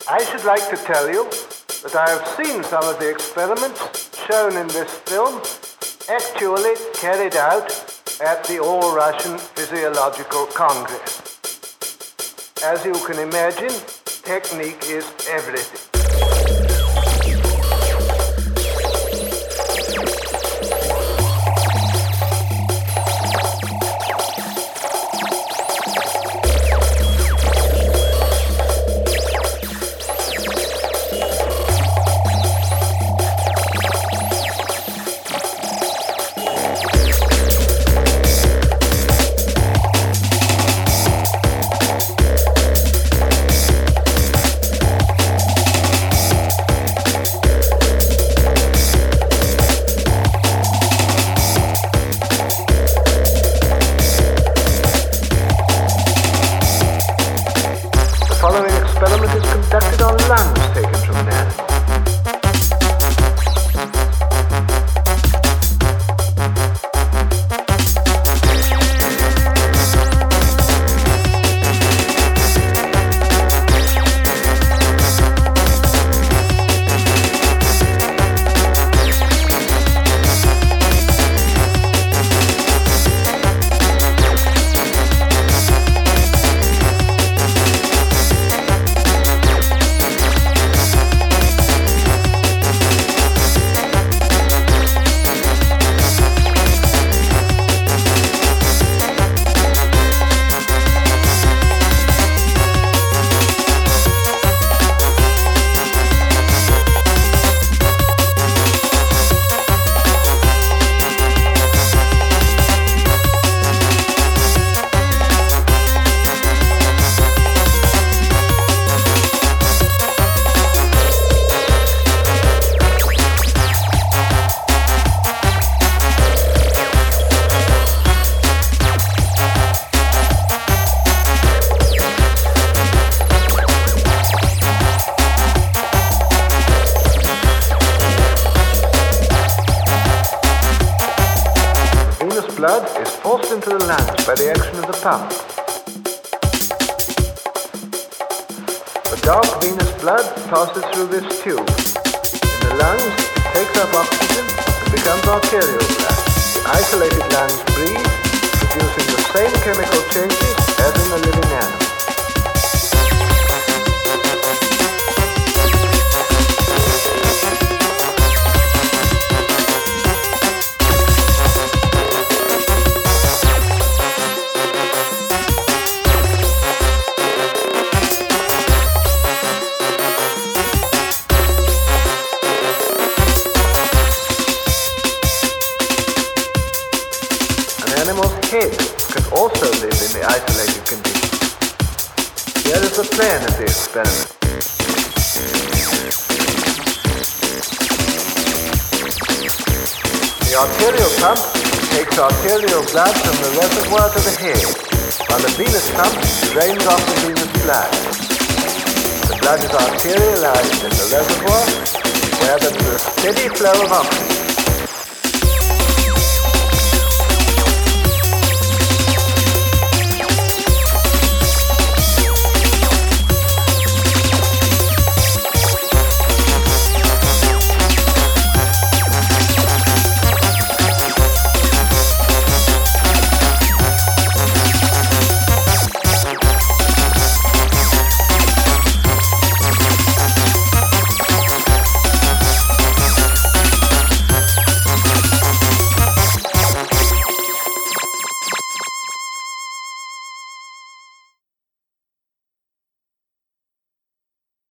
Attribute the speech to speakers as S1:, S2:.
S1: I should like to tell you that I have seen some of the experiments shown in this film actually carried out at the All-Russian Physiological Congress. As you can imagine, technique is everything. Conducted on lungs taken from an animal. Blood is forced into the lungs by the action of the pump. The dark venous blood passes through this tube. In the lungs, it takes up oxygen and becomes arterial blood. The isolated lungs breathe, producing the same chemical changes as in the living animal. An animal's head can also live in the isolated condition. Here is the plan of the experiment. The arterial pump takes arterial blood from the reservoir to the head, while the venous pump drains off the venous blood. The blood is arterialized in the reservoir, where there is a steady flow of oxygen.